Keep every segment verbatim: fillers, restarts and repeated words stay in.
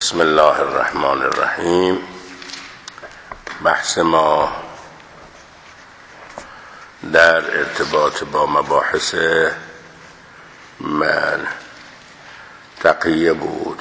بسم الله الرحمن الرحیم. بحث ما در ارتباط با مباحث من تقیه بود.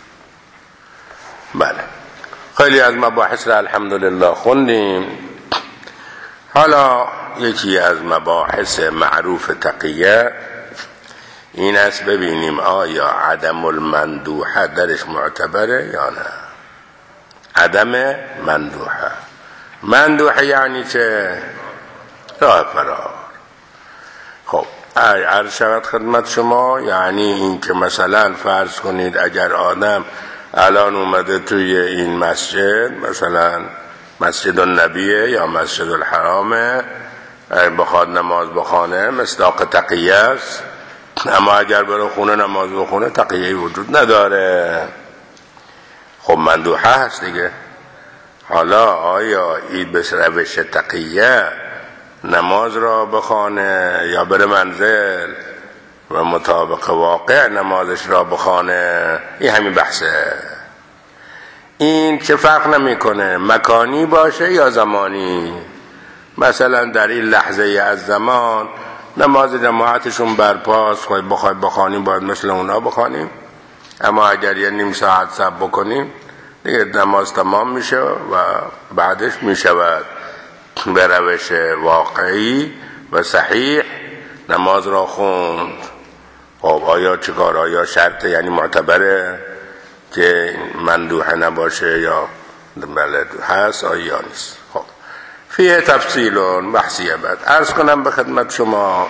بله، خیلی از مباحث را الحمدلله خوندیم. حالا یکی از مباحث معروف تقیه این است ببینیم آیا عدم المندوحه درش معتبره یا نه. عدم مندوحه، مندوحه یعنی چه؟ راه فرار. خب عرض شود خدمت شما، یعنی این که مثلا فرض کنید اگر آدم الان اومده توی این مسجد، مثلا مسجد النبیه یا مسجد الحرامه، بخواد نماز بخونه مصداق تقیه است، اما اگر بره خونه نماز بخونه تقیه‌ای وجود نداره. خب مندوحه هست دیگه. حالا آیا این به روش تقیه نماز را بخونه یا بره منزل و مطابق واقع نمازش را بخونه؟ این همین بحثه. این چه فرق نمیکنه مکانی باشه یا زمانی. مثلا در این لحظه از زمان نماز جماعتشون برپاست، خواهی بخوای بخوانیم باید مثل اونا بخوانیم، اما اگر یه نیم ساعت صبر بکنیم دیگه نماز تمام میشه و بعدش میشود به روش واقعی و صحیح نماز را خوند. خب آیا چیکار؟ آیا شرط یعنی معتبره که مندوحه نباشه یا بلد هست آیا نیست؟ خب فیه تفصیلون بحثیه. بعد عرض کنم به خدمت شما،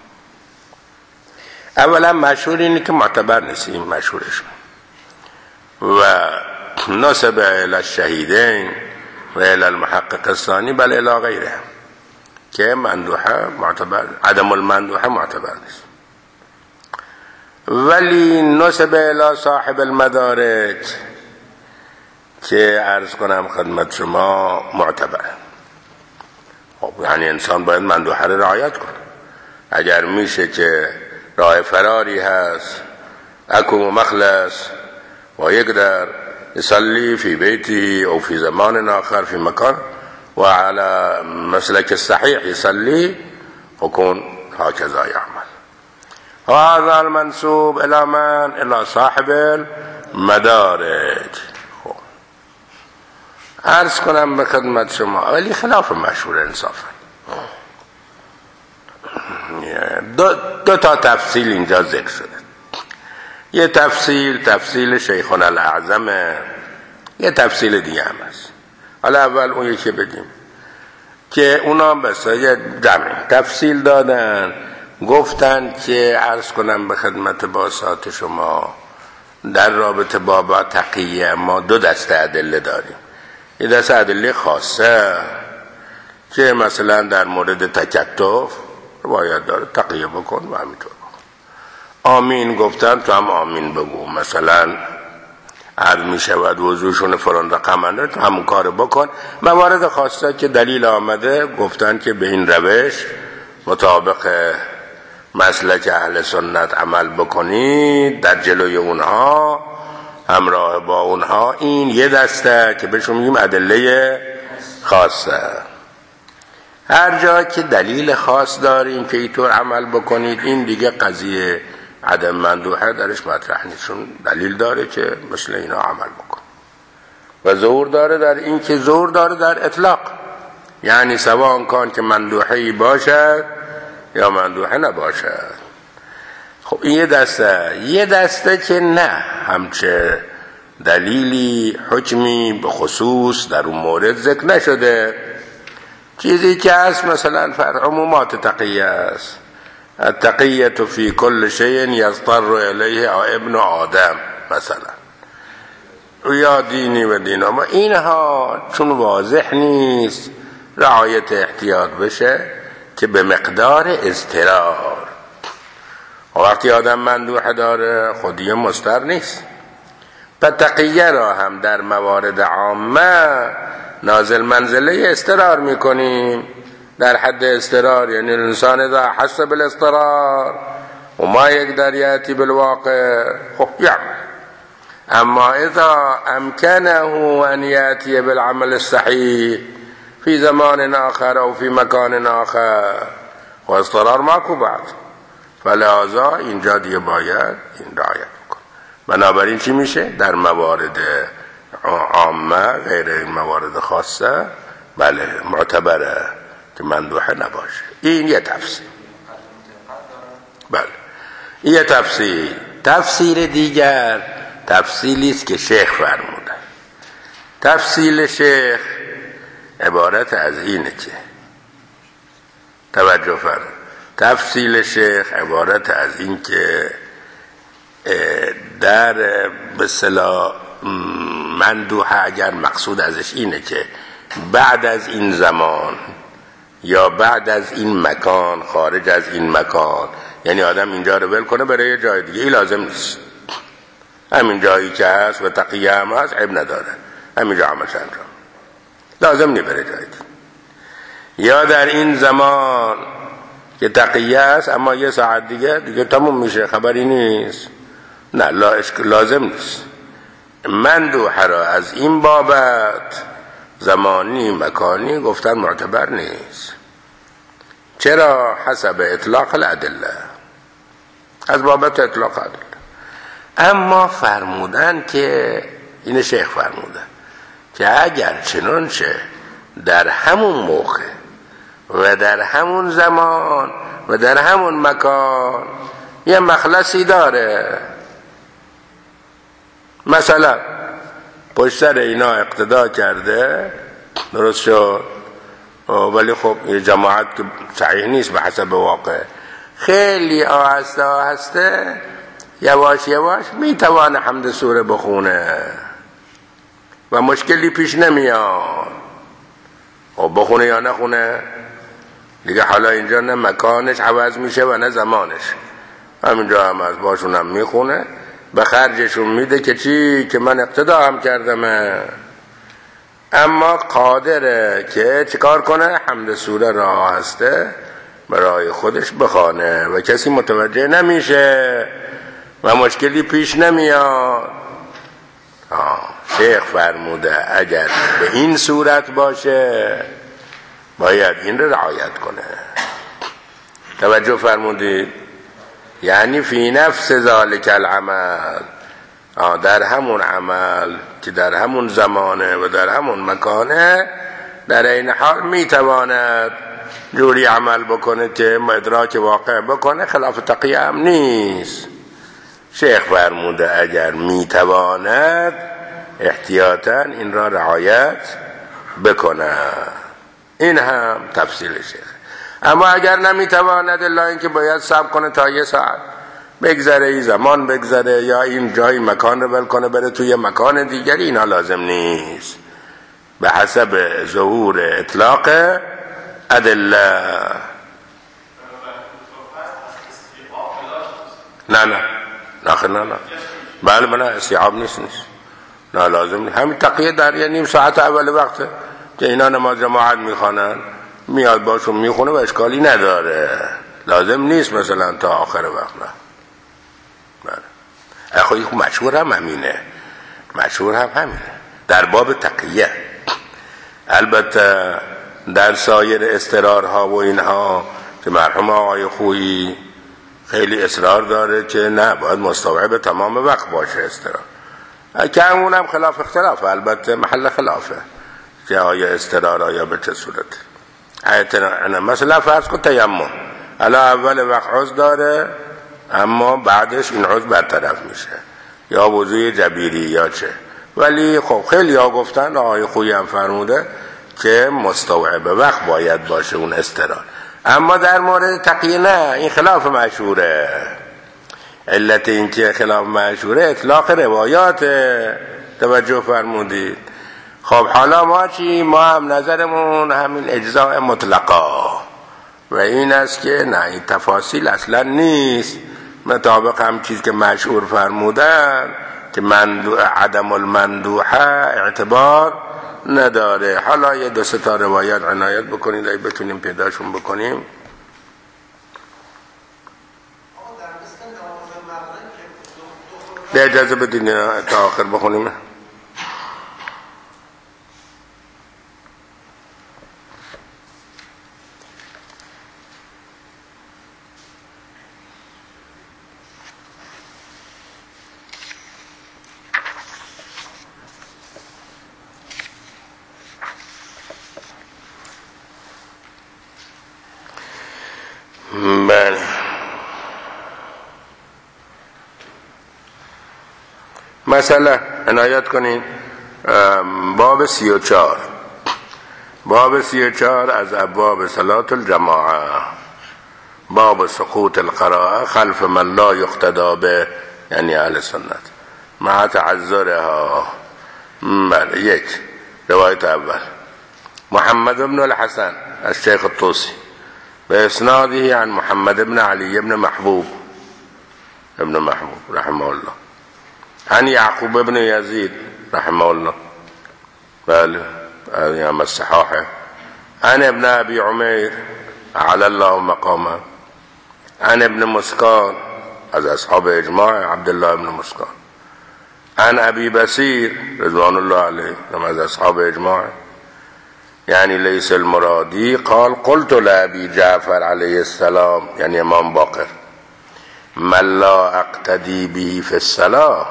اولا مشهور اینه که معتبر نیست، این مشهورشون و نسب الی الشهیدین و الی المحقق الثانی بل الی غیره، که مندوحه معتبر، عدم المندوحه معتبر نیست. ولی نسب الی صاحب المدارج که عرض کنم خدمت شما معتبر. خب یعنی انسان باید مندوحه را رعایت کنه. اگر میشه که راه فراری هست، اکو مخلص و یقدر يصلي في بيته او في زمان آخر في مكان وعلى مسلك الصحيح يصلي وكون هكذا يعمل. هذا المنسوب الى من؟ الى صاحب المدارج. عرض کنم به خدمت شما ولی خلاف مشهور انصافا. دو, دو تا تفصیل اینجا ذکر شده. یه تفصیل تفصیل شیخنا الاعظمه، یه تفصیل دیگه هم هست. حالا اول اون یکی بگیم که اونا بس یه جمع تفصیل دادن، گفتن که عرض کنم به خدمت باسات شما در رابطه با با تقیه ما دو دسته ادله داریم. یه دسته ادله خاصه که مثلا در مورد تکتف روایت داره تقیه بکن و همینطور آمین گفتن تو هم آمین بگو، مثلا عرض می شود وضوشون فران رقمانه تو همون کار بکن. موارد خاصه که دلیل آمده گفتن که به این روش مطابق مسلک اهل سنت عمل بکنید در جلوی اونها، همراه با اونها. این یه دسته که بهشون میگیم ادله خاصه. هر جا که دلیل خاص داریم که اینطور عمل بکنید، این دیگه قضیه عدم مندوحه درش مطرح نیست، چون دلیل داره که مثل اینا عمل بکن و زور داره در این که زور داره در اطلاق، یعنی سواء کان که مندوحه‌ای باشد یا مندوحه نباشد. خب این یه دسته. یه دسته که نه، همچه دلیلی حکمی به خصوص در اون مورد ذکر نشده، چیزی که هست مثلا فرع عمومات تقیه است. التقیه فی کل شیء یضطر الیه ابن آدم مثلا، یا دینی و دین، اما اینها چون واضح نیست رعایت احتیاط بشه که به مقدار اضطرار. وقتی آدم مندوحه داره خودی مضطر نیست. و تقیه را هم در موارد عامه نازل منزله اضطرار میکنیم، در حد اضطرار، یعنی الانسان اذا حس بالاضطرار و ما یقدر یاتی بالواقع خب یعمل. اما اذا امکنه ان یأتی بالعمل الصحیح فی زمان آخر او فی مکان آخر و اضطرار ماکو بعد، فلذا اینجا دیگه باید این رعایت بکن. بنابراین چی میشه؟ در موارد عامه غیر این موارد خاصه بله معتبره که مندوحه نباشه. این یه تفسیر. بله این یه تفسیر. تفسیر دیگر تفصیلی است که شیخ فرموده. تفصیل شیخ عبارت از اینه که توجه فرمود. تفصیل شیخ عبارت از این که در به اصطلاح مندوحه اگر مقصود ازش اینه که بعد از این زمان یا بعد از این مکان، خارج از این مکان، یعنی آدم اینجا رو ول کنه برای جای دیگه، این لازم نیست. همین جایی که هست و تقیه هم هست عیب نداره، همینجا عملش انجام، لازم نی بره جای دیگه. یا در این زمان که تقیه است اما یه ساعت دیگه دیگه تموم میشه، خبری نیست، نه لازم نیست. مندوحه را از این بابت زمانی مکانی گفتن معتبر نیست. چرا؟ حسب اطلاق الادله، از بابت اطلاق الادله. اما فرمودن که این شیخ فرمودن که اگر چنانچه در همون موقع و در همون زمان و در همون مکان یه مخلصی داره، مثلا پشت سر اینا اقتدا کرده درست شد، ولی خب یه جماعت که صحیح نیست به حسب واقع، خیلی آهسته آهسته یواش یواش میتوانه حمد سوره بخونه و مشکلی پیش نمیاد. و بخونه یا نخونه دیگه، حالا اینجا نه مکانش عوض میشه و نه زمانش، همینجا هم از باشون هم میخونه، به خرجشون میده که چی؟ که من اقتدا هم کردم. اما قادره که چیکار کنه؟ حمد سوره را آهسته برای خودش بخوانه و کسی متوجه نمیشه و مشکلی پیش نمیاد. آه. شیخ فرموده اگر به این صورت باشه باید این رو رعایت کنه. توجه فرمودید؟ یعنی فی نفس ذالک العمل، در همون عمل که در همون زمانه و در همون مکانه در این حال میتواند جوری عمل بکنه که ادراک واقع بکنه، خلاف تقیه هم نیست. شیخ فرموده اگر میتواند احتیاطاً این را رعایت بکنه. این هم تفصیل شیخ. اما اگر نمیتواند الا اینکه باید صبر کنه تا یه ساعت بگذره، این زمان بگذره، یا این جای مکان رو بل کنه بره توی مکان دیگری، اینا لازم نیست، به حسب ظهور اطلاق ادله. نه نه نه نه نه بله بله استیعاب نیست نیست نه لازم نیست. همین تقیه در یه نیم ساعت اول وقته که اینا نماز جماعت میخوانن، میاد باشون میخونه و اشکالی نداره، لازم نیست مثلا تا آخر وقت. نه بله اخوی مشهور هم همینه، مشهور هم همینه در باب تقیه. البته در سایر استرارها و اینها که مرحوم آقای خویی خیلی اصرار داره که نه باید مستوعب تمام وقت باشه استرار، که اون هم خلاف اختلاف، البته محل خلافه که آیا استرار آیا به چه صورت. ایتنا مثلا فرض کن تیمم الا اول وقت عضو داره اما بعدش این عضو برطرف میشه، یا وضوی جبیری یا چه، ولی خب خیلی ها گفتن آقای خویی هم فرموده که مستوعب وقت باید باشه اون استرار. اما در مورد تقیه نه، این خلاف مشهوره. علت این که خلاف مشهوره اطلاق روایات. توجه فرمودید؟ خب حالا ما چی؟ ما هم نظرمون همین اجزاء مطلقا و این است که نه این تفاصیل اصلا نیست، مطابق هم چیز که مشهور فرمودن که مندوح عدم المندوحه اعتبار نداره. حالا یه دو سه تا روایت عنایت بکنید اگه بتونیم پیداشون بکنیم. به اجازه بدین تا آخر بخونیم. بله مثلا عنایت کنین باب سی و چار باب سی و چار از ابواب صلاة الجماعه، باب سقوط القراءه خلف من لا یقتدی به، یعنی اهل سنت مع تعذرها. بله یک روایت اول محمد بن الحسن از شیخ الطوسی به اسناده عن محمد بن علی بن محبوب ابن محبوب رحمه الله عن یعقوب بن یزید رحمه الله، بله هذه هم الصحاحه، عن ابن ابي عمير على الله مقامه، عن ابن مسكان از اصحاب اجماع عبد الله بن مسكان، عن ابي بصير رضوان الله عليه از اصحاب اجماع یعنی لیس المرادی قال قلت لابی جعفر علیه السلام یعنی امام باقر من لا اقتدی به فی الصلاة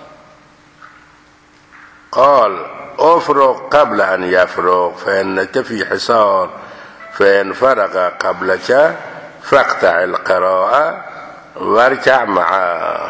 قال افرغ قبل ان یفرغ فانک فی حصار فان فرغ قبلک فاقطع القراءه وارکع معه.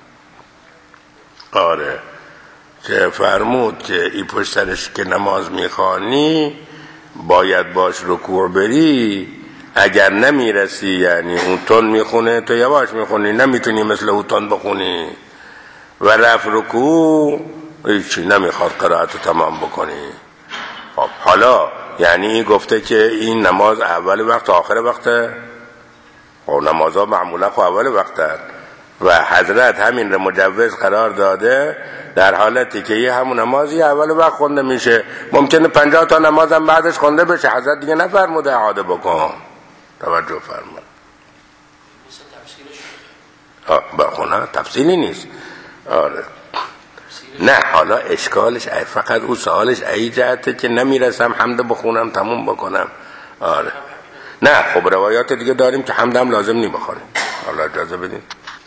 آره که فرمود که این پشت سرش که نماز میخوانی باید باش رکوع بری، اگر نمیرسی یعنی اون تون میخونه تو یواش میخونی، نمیتونی مثل اون تون بخونی و رفت رکوع هیچی نمیخواد قرائت تمام بکنی. خب حالا یعنی این گفته که این نماز اول وقت آخر وقته، خب نمازها معمولا خب اول وقته و حضرت همین رو مجوز قرار داده در حالتی که یه همون نمازی اول وقت خونده میشه، ممکنه پنجاه تا نماز هم بعدش خونده بشه، حضرت دیگه نفرموده اعاده بکن. توجه فرمود. بخونه تفصیلی نیست. آره نه حالا اشکالش فقط او سوالش ای جهته که نمیرسم حمد بخونم تموم بکنم. آره نه خب روایات دیگه داریم که حمد هم لازم نی بخونیم. حالا اجازه بدین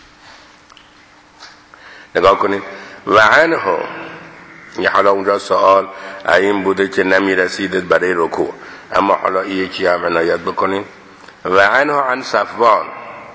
نگاه کنید. و عنه یه حالا اونجا سوال این بوده که نمی رسیدید برای رکوع، اما حالا این یکی هم عنایت بکنید. و عنه عن صفوان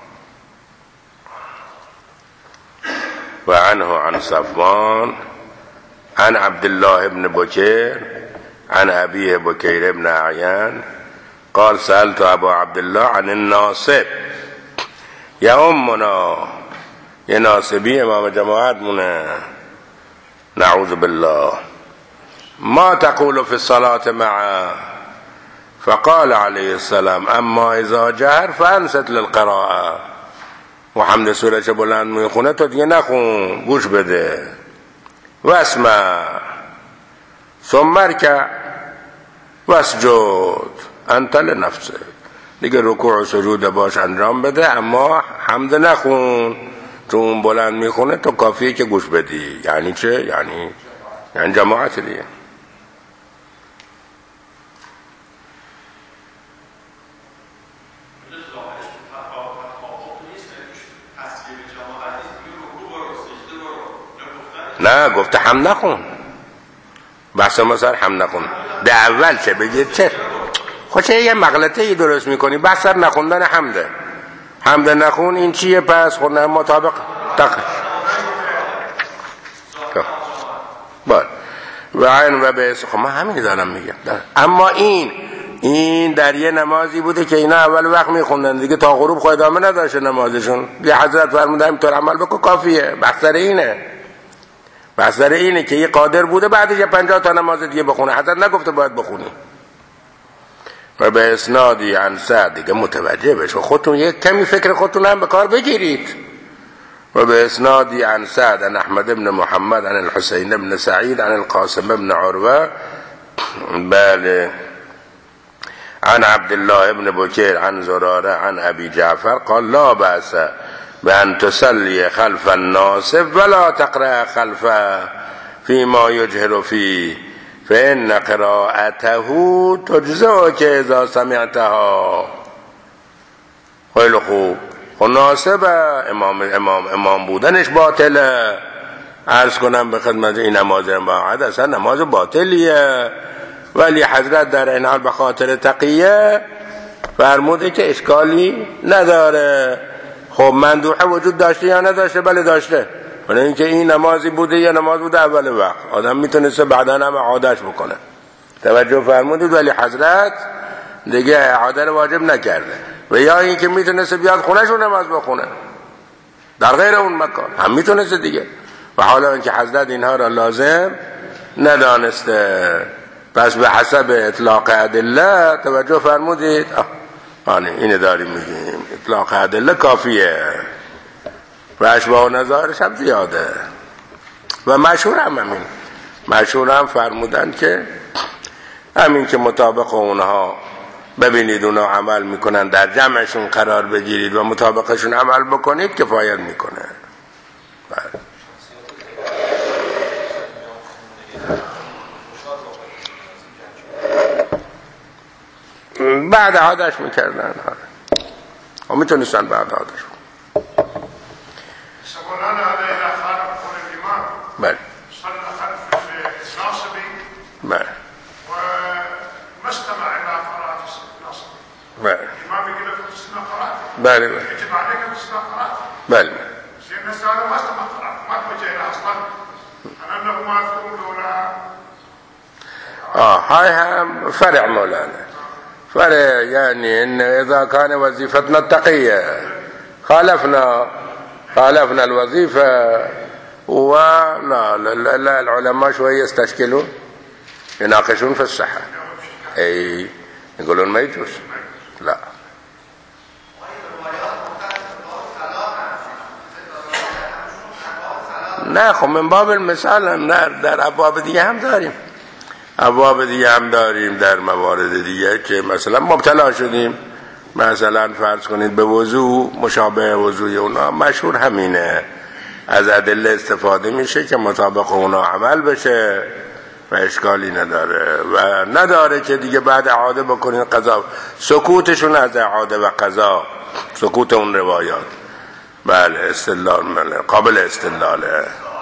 و عنه عن صفوان عن عبدالله ابن بکیر عن ابیه بکیر ابن اعیان قال سألت ابا عبدالله عن الناصب یا امنا، یه ناصبی امام جماعت مونه نعوذ بالله، ما تقول في الصلاة معه فقال عليه السلام اما اذا جهر فانست للقراءه، و حمد سوره چه بلند میخونه تو دیگه نخون، گوش بده و اسمع ثم ارکع واسجد انت لنفسه، دیگه رکوع و سجود باش انجام بده اما حمد نخون، تو اون بلند میخونه تو کافیه که گوش بدی. یعنی چه؟ یعنی یعنی جماعت دیگه. نه گفته حمد نخون، بحث ما سر حمد نخون ده اول چه بگید چه خوشه یه مغلطه ای درست میکنی، بحث سر نخوندن حمده. حمد نخون این چیه پس؟ خوندن مطابق تق بله و عین و به خب من همین دارم میگم. اما این این در یه نمازی بوده که اینا اول وقت میخوندن دیگه تا غروب خود ادامه نداشته نمازشون، یه حضرت فرموده اینطور عمل بکن کافیه. بحث سر اینه، بحث سر اینه که یه قادر بوده بعدش یه پنجاه تا نماز دیگه بخونه، حضرت نگفته باید بخونی. و به اسنادی عن سعد دیگه متوجه بشو، خودتون یک کمی فکر خودتون هم به کار بگیرید. و به اسنادی عن سعد عن احمد بن محمد عن الحسین بن سعید عن القاسم بن عروه بله عن عبد الله بن بكير عن زراره عن ابي جعفر قال لا بأس به ان تصلی خلف الناس ولا تقرأ خلف فيما يجهر فيه فإن قراءته تجزئك اذا سمعتها. خیلی خوب، مناسبه امام امام امام بودنش باطله. عرض کنم به خدمت این نماز امامت اصلا نماز باطلیه، ولی حضرت در این حال به خاطر تقیه فرموده که اشکالی نداره. خب مندوحه وجود داشته یا نداشته؟ بله داشته. ولی اینکه این نمازی بوده یا نماز بوده اول وقت، آدم میتونسته بعدا هم اعادهش بکنه. توجه فرمودید؟ ولی حضرت دیگه اعاده رو واجب نکرده. و یا اینکه میتونسته بیاد خونه‌ش رو نماز بخونه در غیر اون مکان، هم میتونسته دیگه. و حالا اینکه حضرت اینها را لازم ندانسته، پس به حسب اطلاق ادله توجه فرمودید. آنه اینه داریم میگیم، اطلاق ادله کافیه و اشباه نظارش هم زیاده. و مشهور هم همین، مشهور هم فرمودن که همین که مطابق اونها ببینید اونها عمل میکنن، در جمعشون قرار بگیرید و مطابقشون عمل بکنید کفایت میکنه. بله. بعد عادش میکردن و میتونستن بعد عادش. بله بله بله بله بله آه هاي هم فرع مولانا، فرع يعني ان اذا كان وظيفتنا التقية خالفنا خالفنا الوظيفة ولا لا, لا العلماء شوية يستشكلون يناقشون في الصحة، اي يقولون ما يجوز. لا نه خب من باب المثال نه، در ابواب دیگه هم داریم، ابواب دیگه هم داریم در موارد دیگه که مثلا مبتلا شدیم، مثلا فرض کنید به وضو مشابه وضوی اونا، مشهور همینه، از ادله استفاده میشه که مطابق اونا عمل بشه و اشکالی نداره و نداره که دیگه بعد اعاده بکنین قضا. سکوتشون از اعاده و قضا، سکوت اون روایات بله استدلال مله. قابل استدلاله.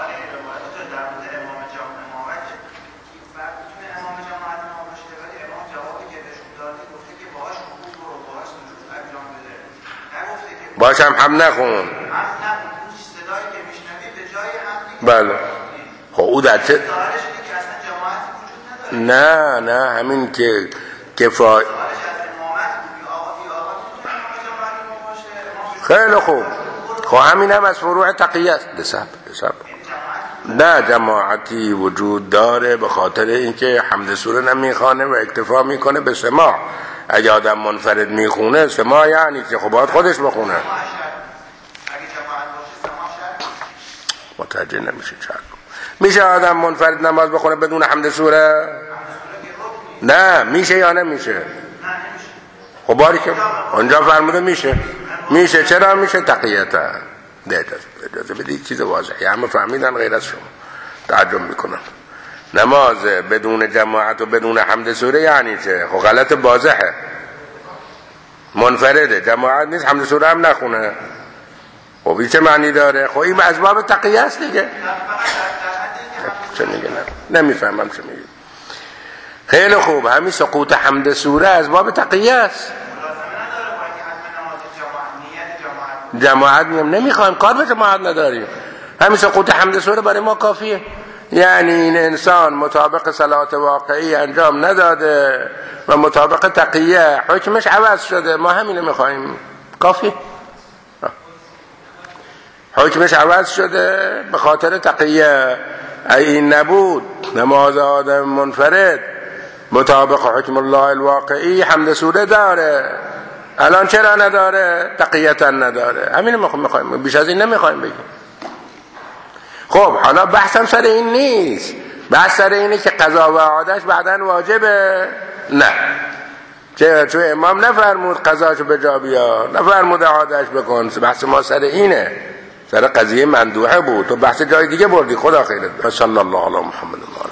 باشم هم نخون. بله خب او در چه نه نه همین که کفای خیلی خوب. خب همین هم از فروع تقیه است. دسب دسب نه جماعتی وجود داره به خاطر اینکه حمد سوره نمیخوانه و اکتفا میکنه به سماع. اگه آدم منفرد میخونه سماع یعنی که خب باید خودش بخونه. متوجه نمیشه چرا میشه آدم منفرد نماز بخونه بدون حمد سوره؟ نه میشه یا نمیشه؟ خب باری که اونجا فرموده میشه. میشه. چرا میشه؟ تقییتا. ده اجازه بدید چیز واضحه، همه فهمیدن غیر از شما تعجب میکنن. نماز بدون جماعت و بدون حمد سوره یعنی چه؟ خب غلط واضحه. منفرده، جماعت نیست، حمد سوره هم نخونه. خب این چه معنی داره؟ خب این از باب تقیه است دیگه. چه میگه؟ نه نمیفهمم چه میگه. خیلی خوب، همین سقوط حمد سوره از باب تقیه است. جماعت میم نمیخوایم، کار به جماعت نداریم. همین سقوط حمد سوره برای ما کافیه. یعنی این انسان مطابق صلات واقعی انجام نداده و مطابق تقیه حکمش عوض شده، ما همینو میخوایم، کافیه. حکمش عوض شده به خاطر تقیه. این نبود نماز آدم منفرد مطابق حکم الله الواقعی حمد سوره داره، الان چرا نداره؟ تقیتا نداره. همین میخوایم، بیش از این نمیخوایم بگیم. خب حالا بحثم سر این نیست، بحث سر اینه که قضا و عادش بعدن واجبه. نه چه چون امام نفرمود قضاشو به جا بیار، نفرمود عادش بکن. بحث ما سر اینه، سر قضیه مندوحه بود. تو بحث جای دیگه بردی. خدا خیرت بده. صلی الله علی محمد.